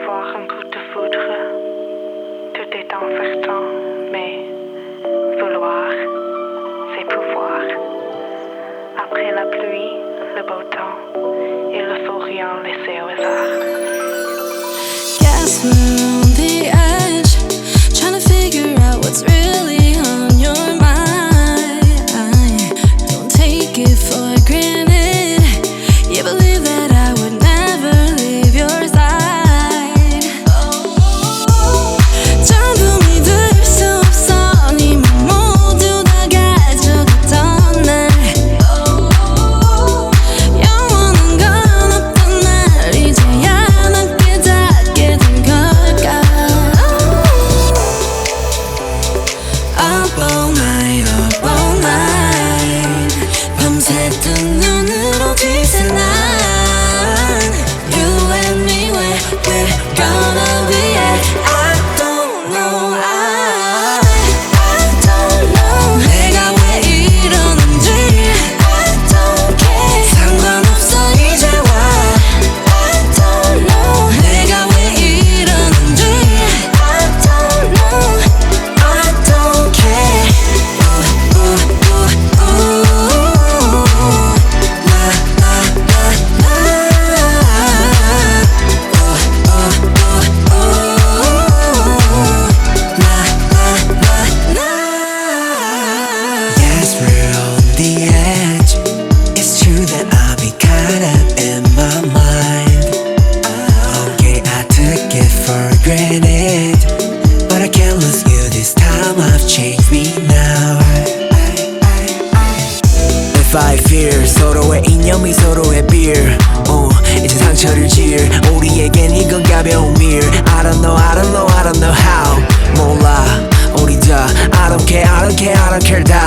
avoir un coup de foudre. Tout est enfermant, mais vouloir, c'est pouvoir. Après la pluie, le beau temps, et le faut rien laisser au hasard. Guess we're on the edge, trying to figure out what's really on your mind. Don't take it for granted. You believe that I would never leave your side. 전부 믿을 수 없어. 네 맘 모두 다 가져갔던 날. 영원한 건 없던 날. 이제야 난 깨닫게 된 걸까. Up all night, up all night. 밤새 뜬 눈으로 뒤새 난. You and me, we're gonna be at. I don't know, I don't know. 내가 왜 이러는지 I don't care. 상관없어 이제와. I don't know. 내가 왜 이러는지 I don't know. I don't care. Yes, we're on the edge. It's true that I'll be caught up in my mind. Okay, I took it for granted, but I can't lose you this time. I've changed me now. If I fear 서로의 이념이 서로의 beer, 이제 상처를 지을 우리에겐 이건 가벼운 mirror. I don't know, I don't know, I don't know how. 몰라 우리 다 I don't care, I don't care, I don't care 다